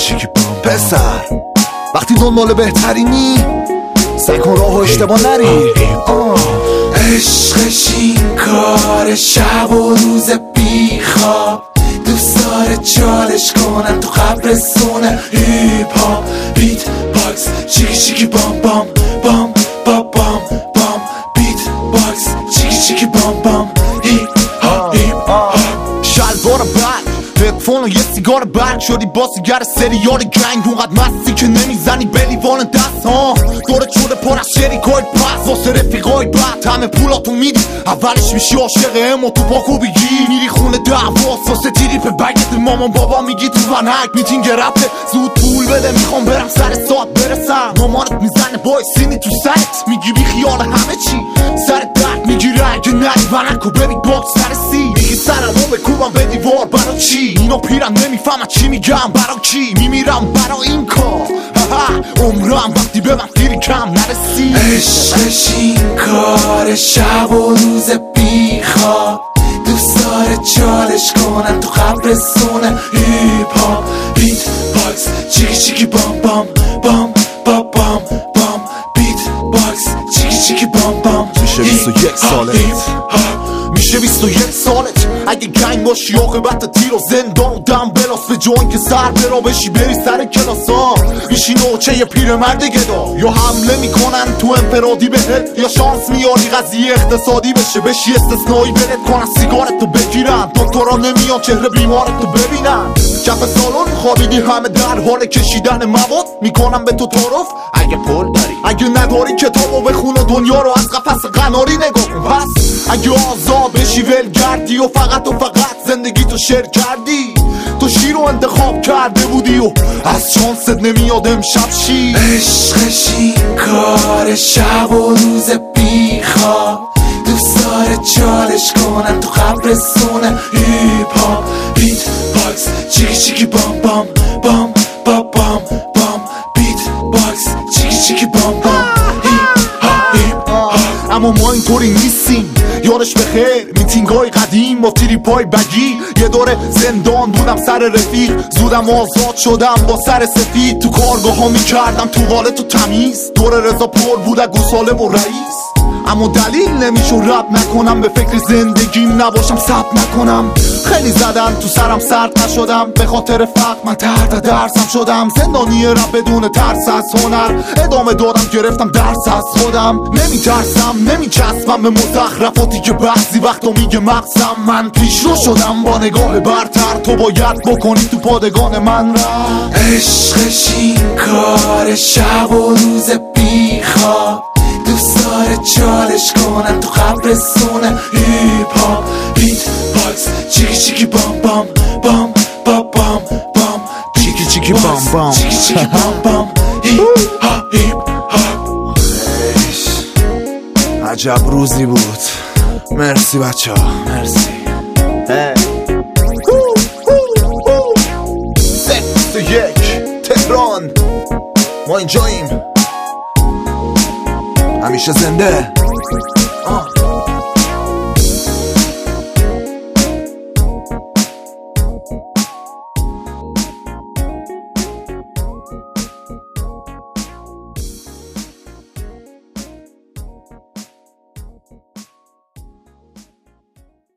پسر وقتی دنبال بهترینی سعی کن راه و اشتباه نری. عشقش این کار شب و روز بیخواب، دوست داره چالش کنن تو قبرستونه. هیپ هاپ بیت باکس چیکی چیکی بام بام بام بام بام بام بیت باکس چیکی چیکی بام بام هیپ هاپ هیپ هاپ. شلوار برگ هدفون و یه سیگار برگ شدی بازیگر سریال گنگ، اونقدر مستی که نمیزنی به لیوان دست ها. دورت شده پر از شریکای پس واسه رفیقای بد، همه پولاتو میدی اولش میشی عاشق امو تو پاکو بگی میری خونه دعواست واسه تریپ بگت مامان بابا میگی تو ونک میتینگ رفته زود پول بده میخوام برم سر ساعت برسم. مامانت میزنه بای سینی تو سرت میگی بی خیال همه چی سر درد میگیره اگه نری ونکو ببین باکس سرسی میگی سرمو بکوبم به دیوار برا چی اینا پیرن نمیفهمن چی میگم برا کی میمیرم برا این کار عمرم وقتی به من پیری کم نرسی. عشقش این کار شب و روز بیخواب، دوست داره چالش کنن تو قبرستونه. هیپ هاپ بیت باکس چیکی چیکی بام بام بام بام بام بام بیت باکس چیکی چیکی بام بام. میشه 21 سالت میشه 21 سالت اگه گنگ باشی عاقبت تیر و زندان و دم بلاس به جوان که سر برا بشی بری سر کلاسا میشی نوچه یه پیرمرد گدا. یا حمله میکنن تو انفرادی بهت یا شانس میاری قضیه اقتصادی بشه بشی استثنایی برت کنن سیگارتو بگیرن دکترا نمیان چهره بیمارتو ببینن. کف سالن خوابیدی همه در حال کشیدن مواد میکنن به تو تعارف اگه پول داری اگه نداری کتابو بخون و دنیا رو از قفس قناری نگاه کن. پس اگه آزاد بشی ولگردی و فقط زندگی تو شیر کردی تو شیر رو انتخاب کرده بودی و از شانست نمیاد امشب شی. عشقش این کار شب و روز بیخواب، دوست داره چالش کنن تو قبرستونه. هیپ هاپ بیت باکس چیکی چیکی بام بام بام بام بام بام بیت باکس چیکی چیکی بام بام هیپ هاپ هیپ هاپ. اما ما اینطوری نیستیم یادش بخیر میتینگای قدیم با تریپای بگی یه دوره زندان بودم سر رفیق زودم آزاد شدم با سر سفید تو کارگاه ها میکردم توالت و تمیز دور رضا پر بود از گوساله و رئیس. اما دلیل نمیشو رب نکنم به فکر زندگیم نباشم ثبت نکنم. خیلی زدن تو سرم سرد نشدم به خاطر فقر من تحت درسم شدم. زندانی رب بدون ترس از هنر ادامه دادم گرفتم درس از خودم. نمیترسم نمیچسبم به مزخرفاتی که بعضی وقتا میگه مغزم. من پیشرو شدم با نگاه برتر تو باید بکنی تو پادگان من را. عشقش این کار شب و روز بیخواب، دوست داره چالش کنن تو قبرستونه. هیپ هاپ بیت باکس چیکی چیکی بام بام بام بام بام بام چیکی چیکی بام بام چیکی چیکی بام بام هیپ هاپ هیپ هاپ. عجب روزی بود. مرسی بچه ها مرسی. 1 تهران ما اینجاییم همیشه زنده.